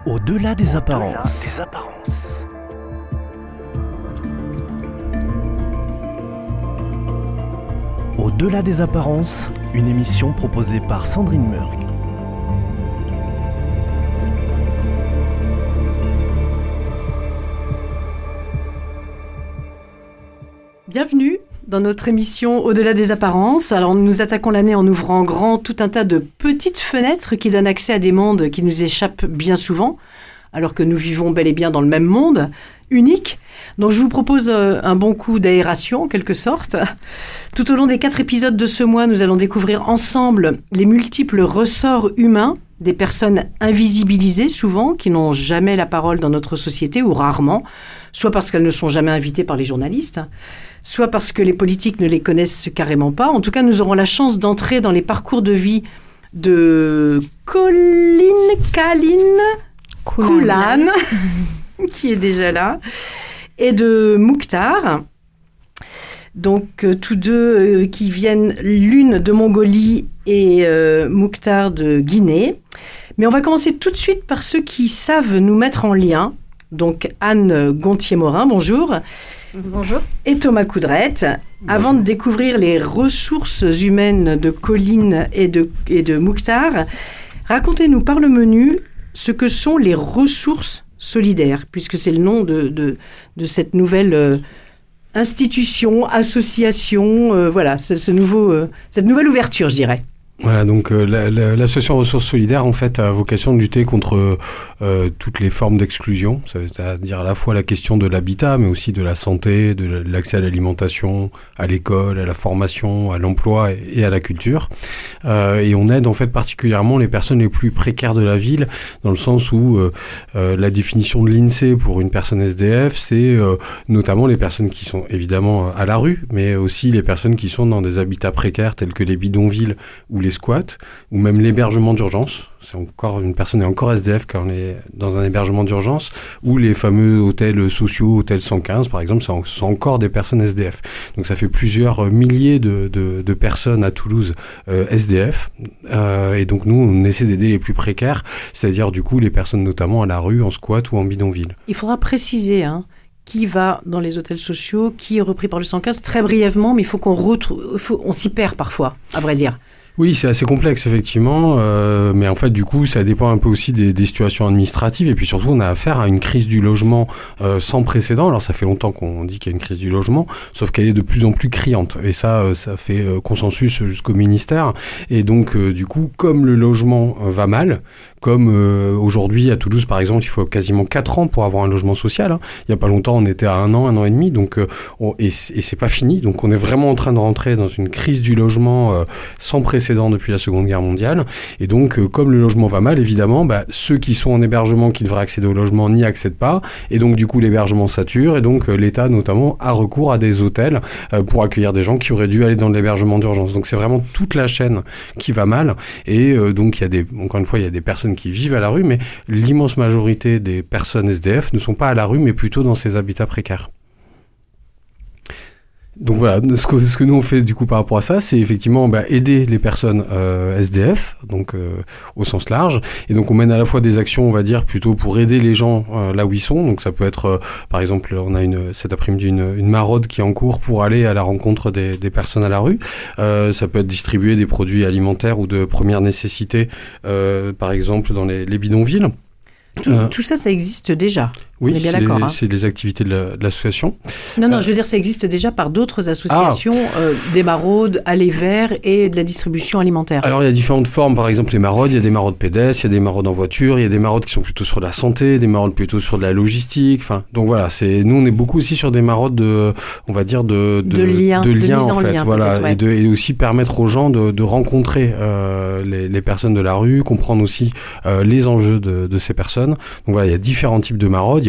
Au-delà des apparences. Au-delà des apparences, une émission proposée par Sandrine Murg. Bienvenue dans notre émission Au-delà des apparences. Alors nous attaquons l'année en ouvrant grand tout un tas de petites fenêtres qui donnent accès à des mondes qui nous échappent bien souvent, alors que nous vivons bel et bien dans le même monde, unique. Donc je vous propose un bon coup d'aération en quelque sorte. Tout au long des 4 épisodes de ce mois, nous allons découvrir ensemble les multiples ressorts humains des personnes invisibilisées souvent, qui n'ont jamais la parole dans notre société ou rarement, soit parce qu'elles ne sont jamais invitées par les journalistes, soit parce que les politiques ne les connaissent carrément pas. En tout cas, nous aurons la chance d'entrer dans les parcours de vie de Colline Koulan, qui est déjà là, et de Mukhtar. Donc, tous deux qui viennent, l'une de Mongolie et Mukhtar de Guinée. Mais on va commencer tout de suite par ceux qui savent nous mettre en lien. Donc, Anne Gontier-Morin, bonjour. Bonjour. Et Thomas Coudrette. Bonjour. Avant de découvrir les ressources humaines de Colline et de Mukhtar, racontez-nous par le menu ce que sont les ressources solidaires, puisque c'est le nom de cette nouvelle institution, association, voilà, cette nouvelle ouverture, je dirais. Voilà, donc l'association Ressources Solidaires, en fait, a vocation de lutter contre toutes les formes d'exclusion, c'est-à-dire à la fois la question de l'habitat, mais aussi de la santé, de l'accès à l'alimentation, à l'école, à la formation, à l'emploi et à la culture. Et on aide en fait particulièrement les personnes les plus précaires de la ville, dans le sens où la définition de l'INSEE pour une personne SDF, c'est notamment les personnes qui sont évidemment à la rue, mais aussi les personnes qui sont dans des habitats précaires tels que les bidonvilles ou les squats, ou même l'hébergement d'urgence. C'est encore une personne est encore SDF quand on est dans un hébergement d'urgence, ou les fameux hôtels sociaux, hôtel 115 par exemple, sont encore des personnes SDF. Donc ça fait plusieurs milliers de personnes à Toulouse SDF, et donc nous on essaie d'aider les plus précaires, c'est-à-dire du coup les personnes notamment à la rue, en squat ou en bidonville. Il faudra préciser, qui va dans les hôtels sociaux, qui est repris par le 115, très brièvement, mais il faut on s'y perd parfois, à vrai dire. Oui, c'est assez complexe, effectivement, mais en fait, du coup, ça dépend un peu aussi des situations administratives, et puis surtout, on a affaire à une crise du logement sans précédent. Alors, ça fait longtemps qu'on dit qu'il y a une crise du logement, sauf qu'elle est de plus en plus criante, et ça fait consensus jusqu'au ministère, et donc, du coup, comme le logement va mal, comme aujourd'hui à Toulouse par exemple, il faut quasiment 4 ans pour avoir un logement social. Il n'y a pas longtemps, on était à 1 an et demi, donc et c'est pas fini. Donc on est vraiment en train de rentrer dans une crise du logement sans précédent depuis la Seconde Guerre mondiale. Et donc comme le logement va mal, évidemment, ceux qui sont en hébergement qui devraient accéder au logement n'y accèdent pas. Et donc du coup l'hébergement sature. Et donc l'État notamment a recours à des hôtels pour accueillir des gens qui auraient dû aller dans l'hébergement d'urgence. Donc c'est vraiment toute la chaîne qui va mal. Et donc encore une fois, il y a des personnes qui vivent à la rue, mais l'immense majorité des personnes SDF ne sont pas à la rue, mais plutôt dans ces habitats précaires. Donc voilà, ce que nous on fait du coup par rapport à ça, c'est effectivement aider les personnes SDF, donc au sens large. Et donc on mène à la fois des actions, on va dire, plutôt pour aider les gens là où ils sont. Donc ça peut être, par exemple, on a cet après-midi une maraude qui est en cours pour aller à la rencontre des personnes à la rue. Ça peut être distribuer des produits alimentaires ou de première nécessité, par exemple dans les bidonvilles. Tout ça existe déjà. Oui, c'est les activités de l'association. Non, je veux dire, ça existe déjà par d'autres associations, des maraudes, Aller Vert et de la distribution alimentaire. Alors, il y a différentes formes. Par exemple, les maraudes, il y a des maraudes pédestres, il y a des maraudes en voiture, il y a des maraudes qui sont plutôt sur la santé, des maraudes plutôt sur de la logistique. Enfin, donc voilà, nous, on est beaucoup aussi sur des maraudes de liens, en fait. Voilà, et aussi permettre aux gens de rencontrer les personnes de la rue, comprendre aussi les enjeux de ces personnes. Donc voilà, il y a différents types de maraudes.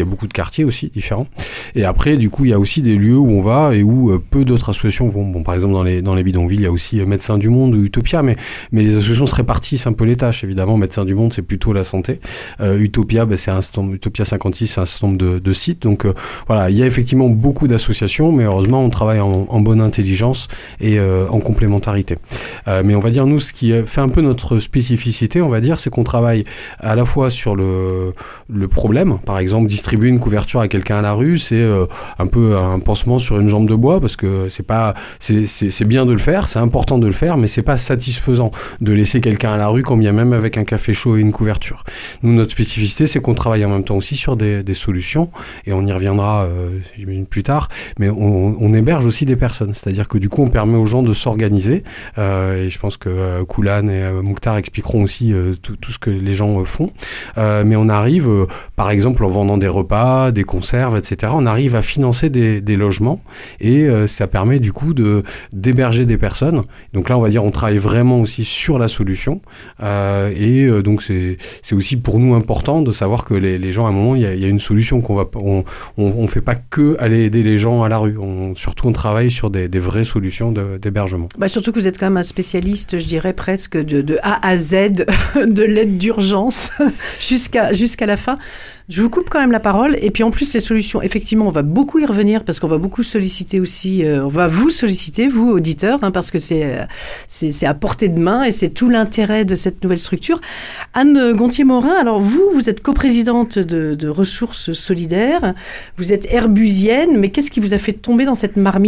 y a beaucoup de quartiers aussi différents. Et après, du coup, il y a aussi des lieux où on va et où peu d'autres associations vont. Bon, par exemple, dans les bidonvilles, il y a aussi Médecins du Monde ou Utopia, mais les associations se répartissent un peu les tâches. Évidemment, Médecins du Monde, c'est plutôt la santé. Utopia, c'est Utopia 56, c'est un certain nombre de sites. Donc voilà, il y a effectivement beaucoup d'associations, mais heureusement, on travaille en bonne intelligence et en complémentarité. Mais on va dire, nous, ce qui fait un peu notre spécificité, on va dire, c'est qu'on travaille à la fois sur le problème. Par exemple, distribuer une couverture à quelqu'un à la rue, c'est un peu un pansement sur une jambe de bois, parce que c'est bien de le faire, c'est important de le faire, mais c'est pas satisfaisant de laisser quelqu'un à la rue, quand bien même avec un café chaud et une couverture. Nous, notre spécificité, c'est qu'on travaille en même temps aussi sur des solutions, et on y reviendra, j'imagine, plus tard, mais on héberge aussi des personnes, c'est-à-dire que du coup, on permet aux gens de s'organiser, et je pense que Koulan et Mouktar expliqueront aussi tout ce que les gens font, mais on arrive, par exemple, en vendant des repas, des conserves, etc., on arrive à financer des logements, et ça permet du coup d'héberger des personnes. Donc là, on va dire, on travaille vraiment aussi sur la solution, et donc c'est aussi pour nous important de savoir que les gens, à un moment, il y a une solution, on fait pas que aller aider les gens à la rue, surtout on travaille sur des vraies solutions d'hébergement. Surtout que vous êtes quand même un spécialiste, je dirais presque de A à Z, de l'aide d'urgence jusqu'à la fin. Je vous coupe quand même la parole. Et puis en plus, les solutions, effectivement, on va beaucoup y revenir parce qu'on va beaucoup solliciter aussi, on va vous solliciter, vous, auditeurs, parce que c'est à portée de main et c'est tout l'intérêt de cette nouvelle structure. Anne Gontier-Morin, alors vous êtes coprésidente de Ressources Solidaires, vous êtes herbusienne, mais qu'est-ce qui vous a fait tomber dans cette marmite ?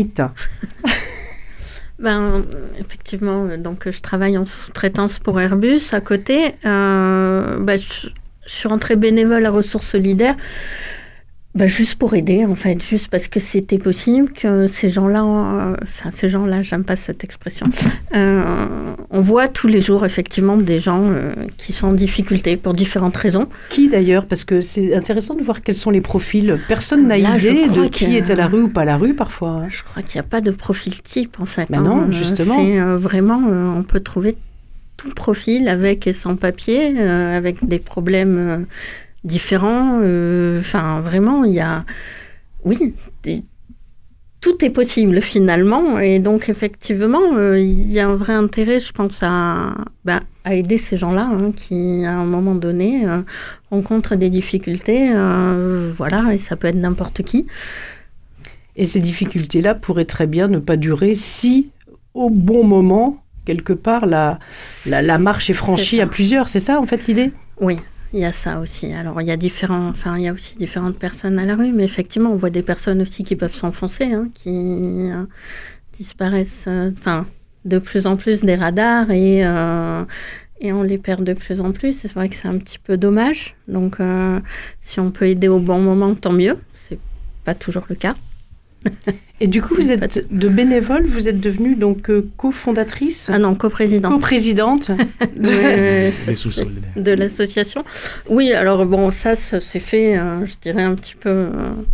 Effectivement, donc je travaille en sous-traitance pour Airbus à côté. Je suis rentrée bénévole à Ressources Solidaires, juste pour aider, en fait, juste parce que c'était possible que ces gens-là, j'aime pas cette expression, on voit tous les jours, effectivement, des gens qui sont en difficulté pour différentes raisons. Qui, d'ailleurs? Parce que c'est intéressant de voir quels sont les profils. Personne n'a idée de qui est à la rue ou pas à la rue, parfois. Je crois qu'il n'y a pas de profil type, en fait. Non, justement. C'est vraiment, on peut trouver tout profil avec et sans papier, avec des problèmes différents. Vraiment, il y a... Oui, tout est possible finalement. Et donc, effectivement, il y a un vrai intérêt, je pense, à aider ces gens-là qui, à un moment donné, rencontrent des difficultés. Et ça peut être n'importe qui. Et ces difficultés-là pourraient très bien ne pas durer si, au bon moment, quelque part, la marche est franchie à plusieurs. C'est ça, en fait, l'idée ? Oui. Il y a ça aussi. Alors, il y a aussi différentes personnes à la rue, mais effectivement, on voit des personnes aussi qui peuvent s'enfoncer, qui disparaissent, de plus en plus des radars et on les perd de plus en plus. C'est vrai que c'est un petit peu dommage. Donc, si on peut aider au bon moment, tant mieux. C'est pas toujours le cas. Et du coup, vous êtes de bénévole, vous êtes devenue donc cofondatrice ? Ah non, coprésidente. Coprésidente de l'association. Oui, alors ça s'est fait, je dirais un petit peu...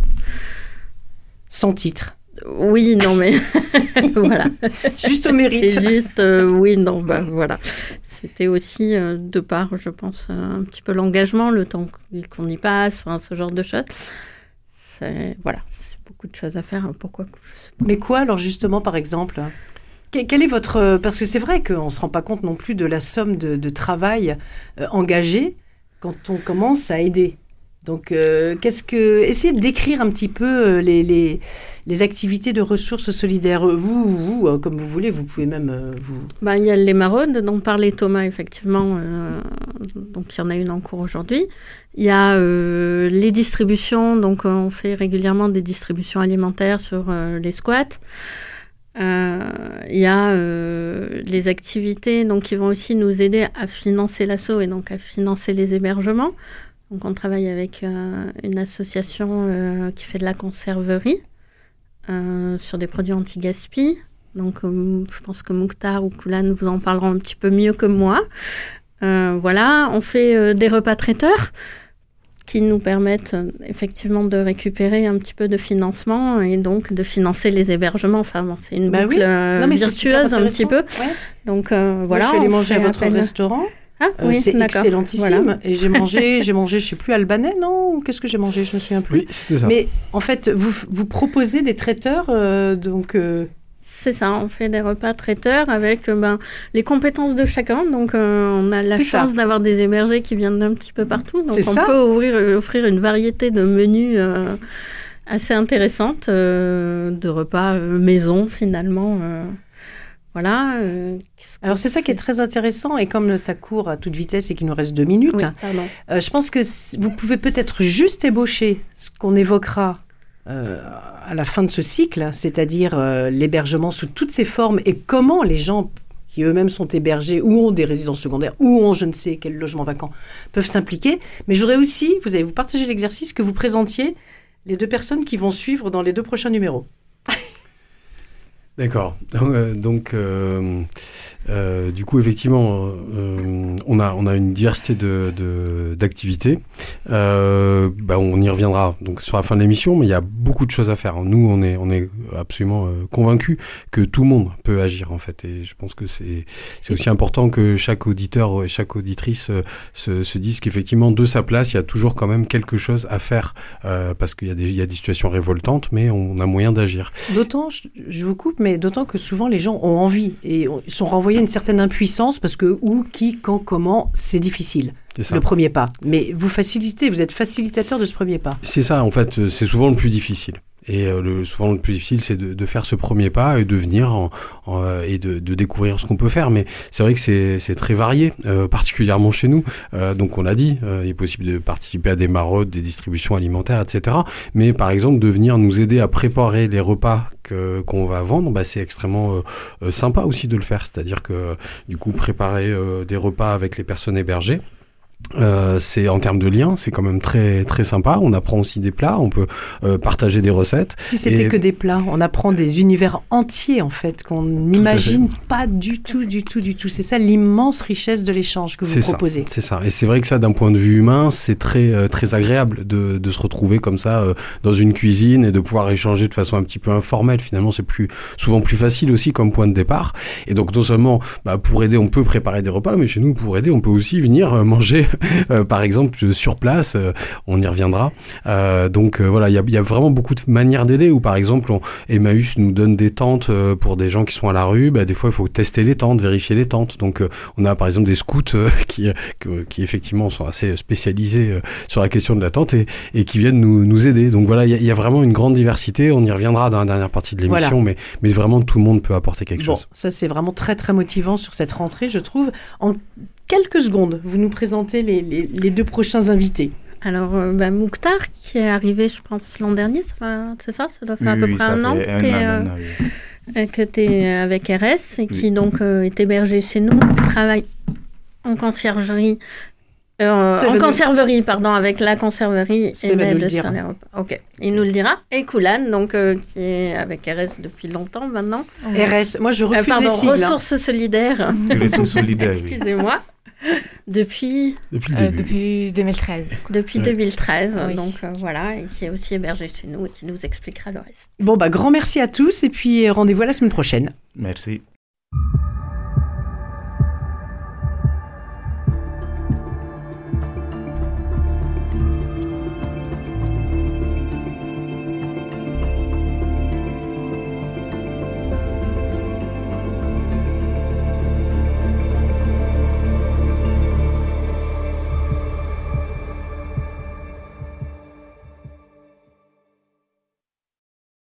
Sans titre. Oui, non, mais voilà. Juste au mérite. C'est juste, voilà. C'était aussi de part, je pense, un petit peu l'engagement, le temps qu'on y passe, ce genre de choses. C'est beaucoup de choses à faire. Pourquoi ? Je sais pas. Mais quoi, alors, justement, par exemple ? Quel est votre... Parce que c'est vrai qu'on ne se rend pas compte non plus de la somme de travail engagé quand on commence à aider. Donc, essayez de décrire un petit peu les activités de Ressources Solidaires. Vous, comme vous voulez, vous pouvez même... Il y a les maraudes dont parlait Thomas, effectivement. Donc, il y en a une en cours aujourd'hui. Il y a les distributions. Donc, on fait régulièrement des distributions alimentaires sur les squats. Il y a les activités qui vont aussi nous aider à financer l'asso et donc à financer les hébergements. Donc, on travaille avec une association qui fait de la conserverie sur des produits anti-gaspi. Donc, je pense que Mouktar ou Koulan vous en parleront un petit peu mieux que moi. On fait des repas traiteurs qui nous permettent effectivement de récupérer un petit peu de financement et donc de financer les hébergements. C'est une boucle virtueuse un petit peu. Ouais. Donc, je suis allée manger à votre restaurant. c'est d'accord. excellentissime. Voilà. Et j'ai mangé, je sais plus, albanais, non? Ou qu'est-ce que j'ai mangé? Je me souviens plus. Oui, c'était ça. Mais en fait, vous proposez des traiteurs, donc... C'est ça, on fait des repas traiteurs avec les compétences de chacun. Donc, on a la chance d'avoir des hébergés qui viennent d'un petit peu partout. Donc, on peut offrir une variété de menus assez intéressante, de repas maison, finalement. Voilà. Alors, c'est ça qui est très intéressant. Et comme ça court à toute vitesse et qu'il nous reste 2 minutes, je pense que vous pouvez peut-être juste ébaucher ce qu'on évoquera à la fin de ce cycle, c'est-à-dire l'hébergement sous toutes ses formes et comment les gens qui eux-mêmes sont hébergés ou ont des résidences secondaires ou ont je ne sais quel logement vacant peuvent s'impliquer. Mais je voudrais aussi, vous allez vous partager l'exercice, que vous présentiez les 2 personnes qui vont suivre dans les 2 prochains numéros. D'accord. Donc, du coup, effectivement, on a une diversité d'activités. On y reviendra donc sur la fin de l'émission, mais il y a beaucoup de choses à faire. Nous, on est absolument convaincus que tout le monde peut agir, en fait. Et je pense que c'est aussi important que chaque auditeur et chaque auditrice se dise qu'effectivement, de sa place, il y a toujours quand même quelque chose à faire, parce qu'il y a des situations révoltantes, mais on a moyen d'agir. D'autant, je vous coupe, mais d'autant que souvent les gens ont envie et sont renvoyés à une certaine impuissance parce que où, qui, quand, comment, c'est difficile. C'est le premier pas. Mais vous êtes facilitateur de ce premier pas. C'est ça, en fait, c'est souvent le plus difficile. Et souvent, le plus difficile, c'est de faire ce premier pas et de venir et de découvrir ce qu'on peut faire. Mais c'est vrai que c'est très varié, particulièrement chez nous. Donc, on l'a dit, il est possible de participer à des maraudes, des distributions alimentaires, etc. Mais par exemple, de venir nous aider à préparer les repas qu'on va vendre, c'est extrêmement sympa aussi de le faire. C'est-à-dire que, du coup, préparer des repas avec les personnes hébergées, c'est en termes de liens, c'est quand même très très sympa. On apprend aussi des plats, on peut partager des recettes. Si c'était que des plats, on apprend des univers entiers en fait qu'on n'imagine pas du tout. C'est ça l'immense richesse de l'échange que vous proposez. C'est ça. Et c'est vrai que ça, d'un point de vue humain, c'est très très agréable de se retrouver comme ça dans une cuisine et de pouvoir échanger de façon un petit peu informelle. Finalement, c'est souvent plus facile aussi comme point de départ. Et donc non seulement pour aider, on peut préparer des repas, mais chez nous, pour aider, on peut aussi venir manger. Par exemple, sur place, on y reviendra. Voilà, il y a vraiment beaucoup de manières d'aider. Ou par exemple, Emmaüs nous donne des tentes pour des gens qui sont à la rue. Des fois, il faut tester les tentes, vérifier les tentes. Donc, on a par exemple des scouts qui effectivement sont assez spécialisés sur la question de la tente et qui viennent nous aider. Donc voilà, il y a vraiment une grande diversité. On y reviendra dans la dernière partie de l'émission, mais vraiment tout le monde peut apporter quelque chose. Ça c'est vraiment très très motivant sur cette rentrée, je trouve. En quelques secondes, vous nous présentez les 2 prochains invités. Alors, Mouktar, qui est arrivé, je pense, l'an dernier, c'est ça? Ça doit faire à peu près un an que tu es avec RS et qui donc est hébergé chez nous, travaille en conciergerie. Avec la conserverie et l'aide sur les repas. Ok, il nous le dira. Et Koulan, donc qui est avec RS depuis longtemps maintenant. RS, moi je refuse les sigles. Ressources solidaires. Ressources solidaires. Excusez-moi. Depuis 2013. Depuis 2013, oui. Donc voilà, et qui est aussi hébergé chez nous et qui nous expliquera le reste. Bon, grand merci à tous et puis rendez-vous à la semaine prochaine. Merci.